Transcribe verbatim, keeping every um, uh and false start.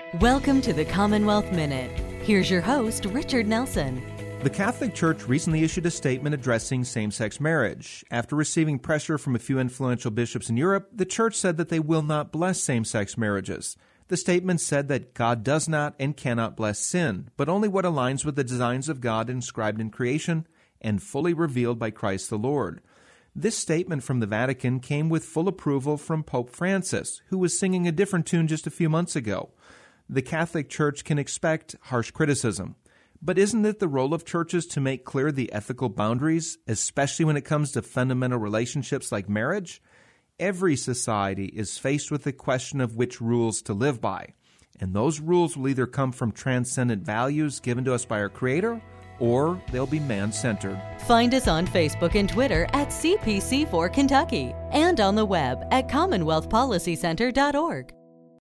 Welcome to the Commonwealth Minute. Here's your host, Richard Nelson. The Catholic Church recently issued a statement addressing same-sex marriage. After receiving pressure from a few influential bishops in Europe, the Church said that they will not bless same-sex marriages. The statement said that God does not and cannot bless sin, but only what aligns with the designs of God inscribed in creation and fully revealed by Christ the Lord. This statement from the Vatican came with full approval from Pope Francis, who was singing a different tune just a few months ago. The Catholic Church can expect harsh criticism. But isn't it the role of churches to make clear the ethical boundaries, especially when it comes to fundamental relationships like marriage? Every society is faced with the question of which rules to live by. And those rules will either come from transcendent values given to us by our Creator, or they'll be man-centered. Find us on Facebook and Twitter at C P C four Kentucky and on the web at commonwealth policy center dot org.